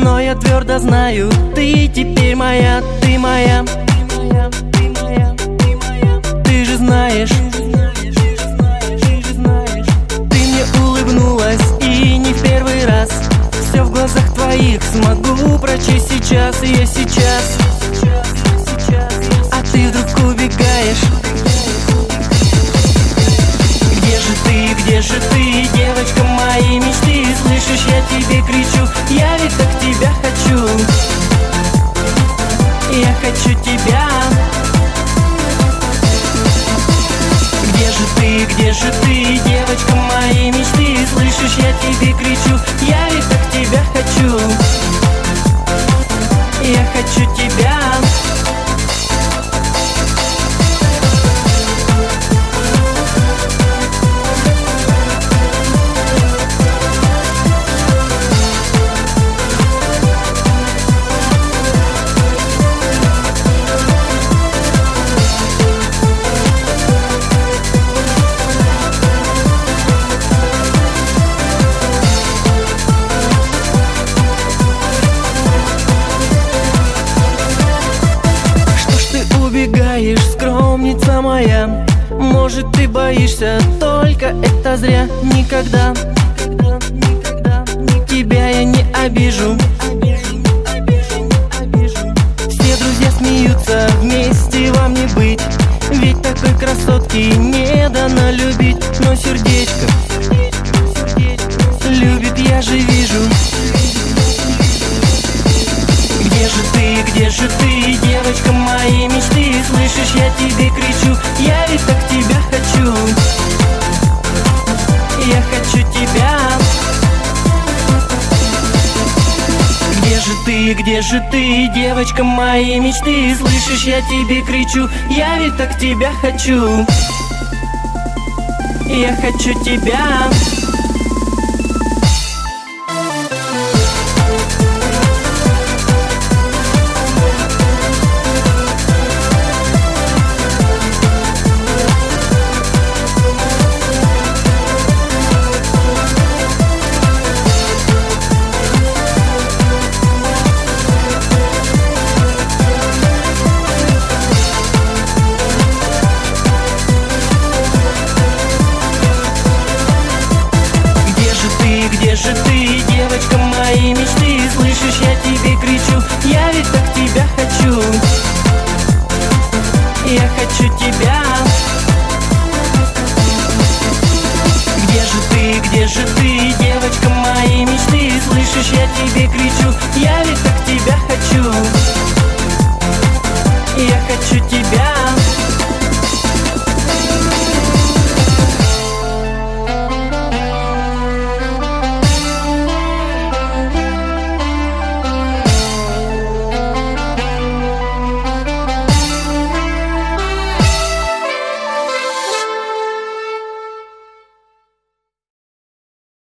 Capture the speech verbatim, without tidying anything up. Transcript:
но я твердо знаю, ты теперь моя, ты моя. Ты же знаешь, ты мне улыбнулась и не в первый раз. Все в глазах твоих смогу прочесть сейчас, я сейчас. А ты вдруг убегаешь. Где же ты, где же ты, девочка моей мечты? Слышишь, я тебе кричу, я ведь так тебя хочу. Я хочу тебя. Где же ты, где же ты, девочка моей мечты? Слышишь, я тебе кричу, я ведь так тебя хочу. Я хочу тебя. Убегаешь, скромница моя. Может, ты боишься, только это зря. Никогда тебя я не обижу. Все друзья смеются, вместе вам не быть. Ведь такой красотки не дано любить. Но сердечко любит, я же вижу. Где же ты, где же ты, девочка моей мечты? Слышишь, я тебе кричу, я ведь так тебя хочу. Я хочу тебя. Где же ты, где же ты, девочка моей мечты? Слышишь, я тебе кричу, я ведь так тебя хочу. Я хочу тебя. Где же ты, девочка моей мечты? Слышишь, я тебе кричу, я ведь так тебя хочу. Я хочу тебя. Где же ты, где же ты, девочка моей мечты? Слышишь, я тебе кричу, я ведь так тебя хочу.